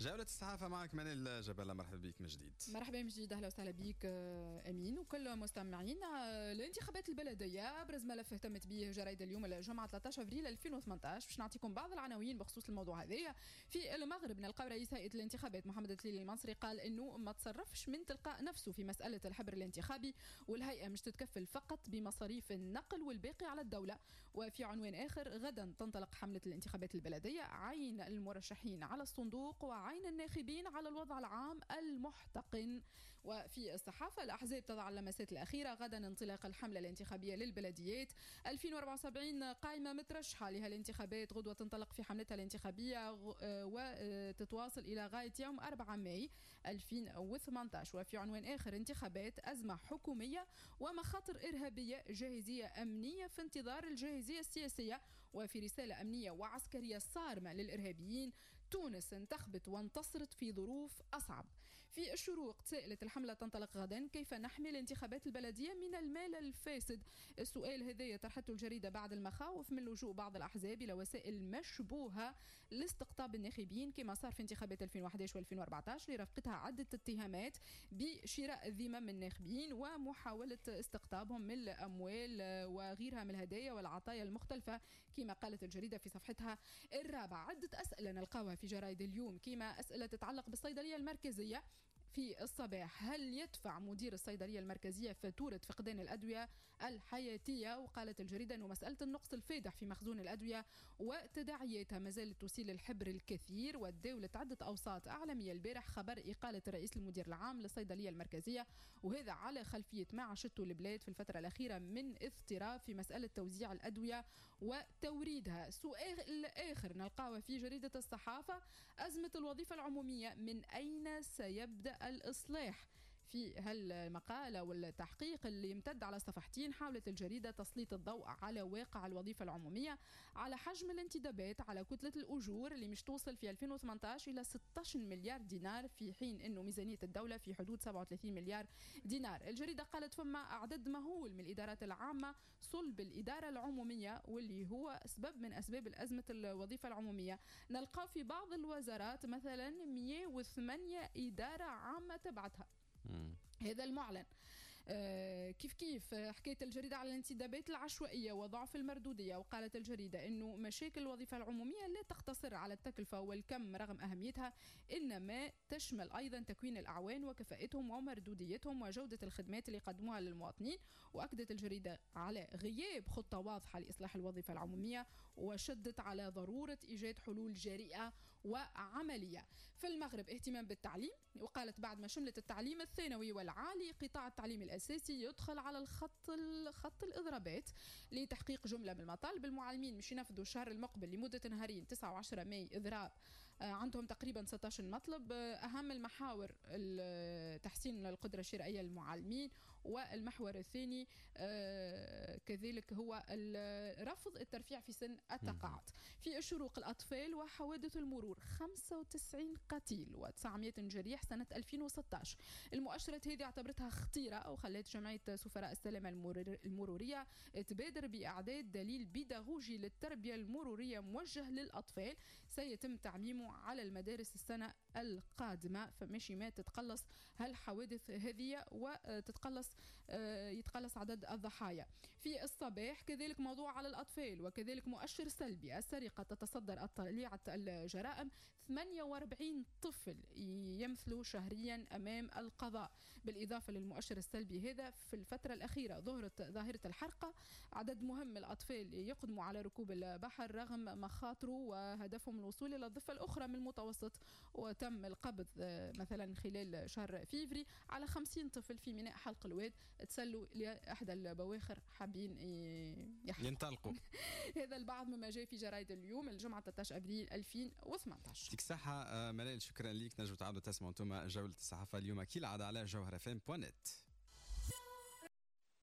جولة الصحافة معك منال جبلة، مرحبا بك من جديد. مرحبا من جديد، اهلا وسهلا بك امين وكل مستمعين. الانتخابات البلديه ابرز ملف اهتمت به جريده اليوم الجمعه 13 ابريل 2018. باش نعطيكم بعض العناوين بخصوص الموضوع هذا. في المغرب نلقاو رئيس هيئه الانتخابات محمد التليلي المنصري قال انه ما تصرفش من تلقاء نفسه في مساله الحبر الانتخابي، والهيئه مش تتكفل فقط بمصاريف النقل والباقي على الدوله. وفي عنوان اخر، غدا تنطلق حمله الانتخابات البلديه، عين المرشحين على الصندوق وعين الناخبين على الوضع العام المحتقن. وفي الصحافة، الأحزاب تضع اللمسات الأخيرة، غدا انطلاق الحملة الانتخابية للبلديات. 2074 قائمة مترشحة لها الانتخابات غدوة تنطلق في حملتها الانتخابية وتتواصل إلى غاية يوم 4 ماي 2018. وفي عنوان آخر، انتخابات، أزمة حكومية ومخاطر إرهابية، جاهزية أمنية في انتظار الجاهزية السياسية. وفي رسالة أمنية وعسكرية صارمة للإرهابيين، تونس انتخبت وانتصرت في ظروف أصعب. في الشروق، تساءلت الحملة تنطلق غدا، كيف نحمي الانتخابات البلدية من المال الفاسد؟ السؤال هذا طرحته الجريدة بعد المخاوف من لجوء بعض الأحزاب إلى وسائل مشبوهة لاستقطاب الناخبين كما صار في انتخابات 2011 و2014، لرفقتها عدة اتهامات بشراء ذمم الناخبين ومحاولة استقطابهم من الأموال وغيرها من الهدايا والعطايا المختلفة كما قالت الجريدة في صفحتها الرابعة. عدة أسئلة نلقاها في جرائد اليوم، كما أسئلة تتعلق بالصيدلية المركزية. في الصباح، هل يدفع مدير الصيدلية المركزية فاتورة فقدان الأدوية الحياتية؟ وقالت الجريدة أنه مسألة النقص الفادح في مخزون الأدوية وتداعياتها ما زالت تسيل الحبر الكثير، وتداولت عدة أوساط أعلامية البارح خبر إقالة الرئيس المدير العام للصيدلية المركزية، وهذا على خلفية ما عاشته البلاد في الفترة الأخيرة من اضطراب في مسألة توزيع الأدوية وتوريدها. سؤال آخر نلقاه في جريدة الصحافة، أزمة الوظيفة العمومية، من أين سيبدأ الإصلاح؟ في هالمقالة والتحقيق اللي يمتد على صفحتين، حاولت الجريدة تسليط الضوء على واقع الوظيفة العمومية، على حجم الانتدابات، على كتلة الأجور اللي مش توصل في 2018 إلى 16 مليار دينار، في حين أنه ميزانية الدولة في حدود 37 مليار دينار. الجريدة قالت فما عدد مهول من الإدارات العامة صلب الإدارة العمومية، واللي هو سبب من أسباب الأزمة الوظيفة العمومية. نلقى في بعض الوزارات مثلا 108 إدارة عامة تبعتها، هذا المعلن. كيف حكاية الجريدة على الانتدابات العشوائية وضعف المردودية، وقالت الجريدة أنه مشاكل الوظيفة العمومية لا تقتصر على التكلفة والكم رغم أهميتها، إنما تشمل أيضا تكوين الأعوان وكفاءتهم ومردوديتهم وجودة الخدمات اللي يقدموها للمواطنين. وأكدت الجريدة على غياب خطة واضحة لإصلاح الوظيفة العمومية، وشدت على ضرورة إيجاد حلول جريئة وعملية. في المغرب، اهتمام بالتعليم، وقالت بعد ما شملت التعليم الثانوي والعالي، قطاع التعليم الأساسي يدخل على خط الإضرابات لتحقيق جملة من المطالب. المعلمين مش ينفذوا الشهر المقبل لمدة نهارين 9 و10 ماي إضراب، عندهم تقريبا 16 مطلب. أهم المحاور تحسين القدرة الشرائية للمعلمين، والمحور الثاني كذلك هو رفض الترفيع في سن التقاعد. في الشروق، الأطفال وحوادث المرور، 95 قتيل و900 جريح سنة 2016. المؤشرات هذه اعتبرتها خطيرة، وخلت جمعية سفراء السلامة المرورية تبادر بإعداد دليل بيداغوجي للتربية المرورية موجه للأطفال، سيتم تعميمه على المدارس السنة القادمة، فماشي ما تتقلص هالحوادث هذه وتتقلص يتقلص عدد الضحايا. في الصباح كذلك موضوع على الأطفال، وكذلك مؤشر سلبي، السرقة تتصدر طليعة الجرائم، 48 طفل يمثلوا شهريا أمام القضاء. بالإضافة للمؤشر السلبي هذا، في الفترة الأخيرة ظهرت ظاهرة الحرقة، عدد مهم من الأطفال يقدموا على ركوب البحر رغم مخاطره وهدفهم الوصول إلى الضفة الأخرى من المتوسط. وتم القبض مثلا خلال شهر فيفري على 50 طفل في ميناء حلق الواد، تسلوا لأحدى البواخر حابين ينطلقوا. هذا البعض مما جاء في جرائد اليوم الجمعة 13 أبريل 2018. يعطيك الصحة منال، شكرا ليك. نجم تعودوا تسمعوا انتم جولة الصحافة اليوم كالعادة على جوهرة FM.net.